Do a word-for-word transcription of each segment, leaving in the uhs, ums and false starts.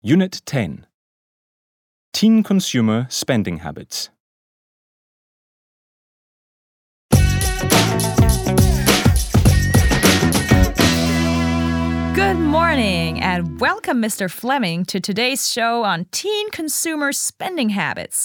Unit ten. Teen Consumer Spending Habits. Good morning and welcome, Mister Fleming, to today's show on teen consumer spending habits.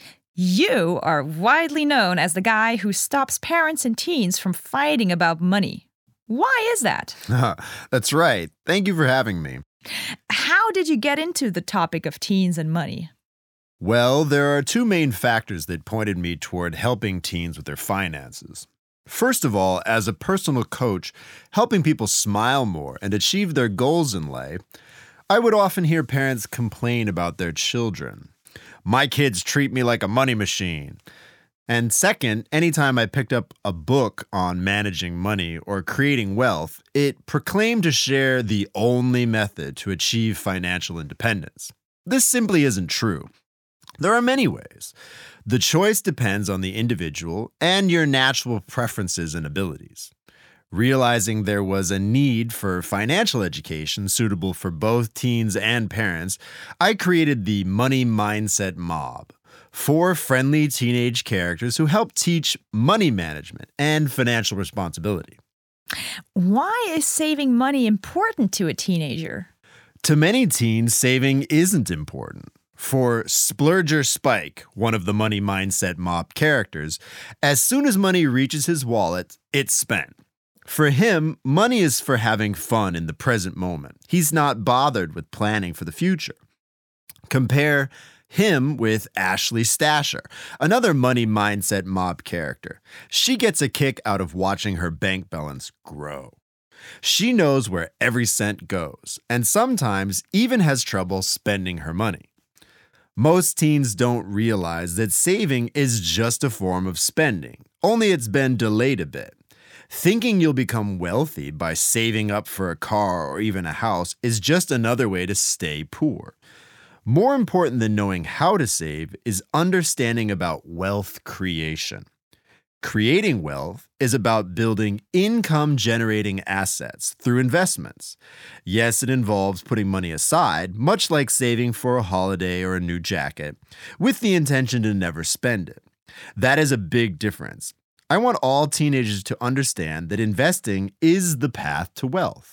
You are widely known as the guy who stops parents and teens from fighting about money. Why is that? That's right. Thank you for having me. How did you get into the topic of teens and money? Well, there are two main factors that pointed me toward helping teens with their finances. First of all, as a personal coach, helping people smile more and achieve their goals in life, I would often hear parents complain about their children. My kids treat me like a money machine. And second, anytime I picked up a book on managing money or creating wealth, it proclaimed to share the only method to achieve financial independence. This simply isn't true. There are many ways. The choice depends on the individual and your natural preferences and abilities. Realizing there was a need for financial education suitable for both teens and parents, I created the Money Mindset Mob. Four friendly teenage characters who help teach money management and financial responsibility. Why is saving money important to a teenager? To many teens, saving isn't important. For Splurger Spike, one of the Money Mindset Mob characters, as soon as money reaches his wallet, it's spent. For him, money is for having fun in the present moment. He's not bothered with planning for the future. Compare him with Ashley Stasher, another Money Mindset Mob character. She gets a kick out of watching her bank balance grow. She knows where every cent goes, and sometimes even has trouble spending her money. Most teens don't realize that saving is just a form of spending, only it's been delayed a bit. Thinking you'll become wealthy by saving up for a car or even a house is just another way to stay poor. More important than knowing how to save is understanding about wealth creation. Creating wealth is about building income-generating assets through investments. Yes, it involves putting money aside, much like saving for a holiday or a new jacket, with the intention to never spend it. That is a big difference. I want all teenagers to understand that investing is the path to wealth.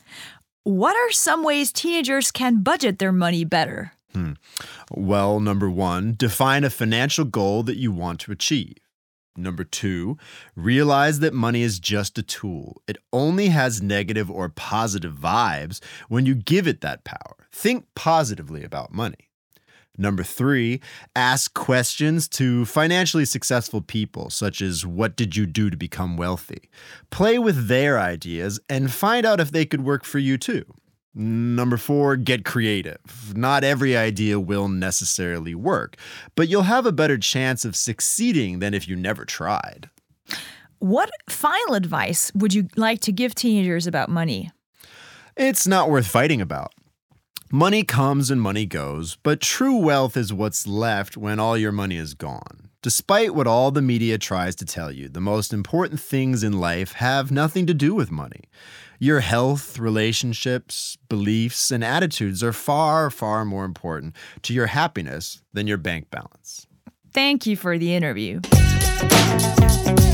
What are some ways teenagers can budget their money better? Hmm. Well, number one, define a financial goal that you want to achieve. Number two, realize that money is just a tool. It only has negative or positive vibes when you give it that power. Think positively about money. Number three, ask questions to financially successful people, such as what did you do to become wealthy? Play with their ideas and find out if they could work for you too. Number four, get creative. Not every idea will necessarily work, but you'll have a better chance of succeeding than if you never tried. What final advice would you like to give teenagers about money? It's not worth fighting about. Money comes and money goes, but true wealth is what's left when all your money is gone. Despite what all the media tries to tell you, the most important things in life have nothing to do with money. Your health, relationships, beliefs, and attitudes are far, far more important to your happiness than your bank balance. Thank you for the interview.